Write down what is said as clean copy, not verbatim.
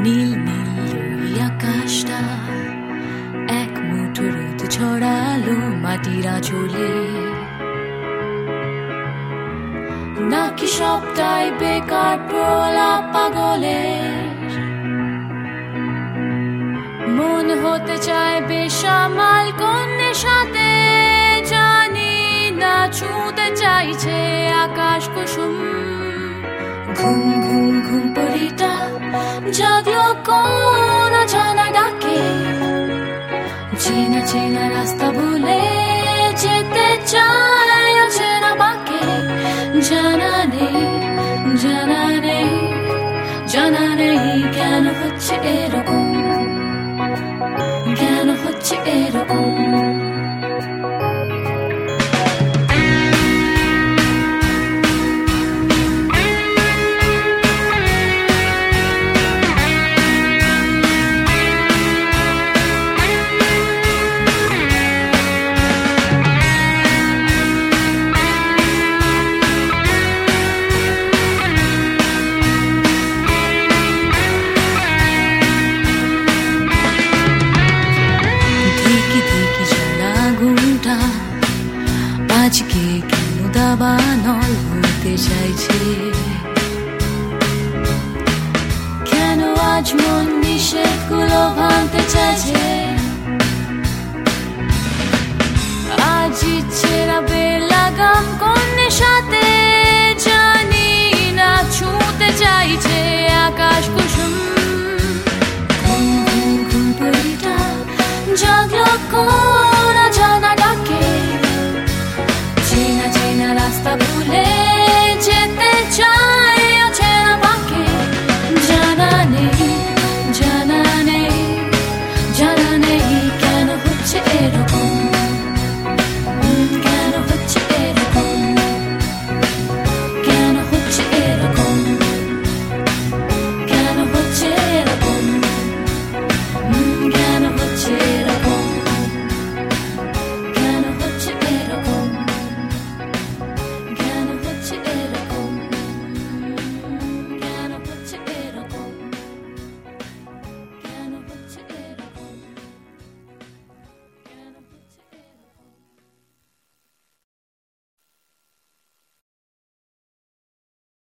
নীল নীল ওই আকাশটা এক মুঠো রোদ ছড়ালো মাটির আঁচলে। নাকি সবটাই বেকার প্রলাপ পাগলের, মন হতে চায় বেসামাল কন্যের সাথে, জানি না ছুঁতে চাইছে আকাশ কুসুম। ঘুম ঘুম ঘুম পরিটা জাগলো কোন জানা ডাকে, চেনা চেনা রাস্তা ভুলে যেতে চায় অচেনা বাঁকে। জানা নেই জানা নেই জানা নেই কেন হচ্ছে এরকম, কেন হচ্ছে এরকম। আজকে কেন দাবানল হতে চাইছে, কেন আজ মন নিষেধগুলো ভাঙতে চাইছে।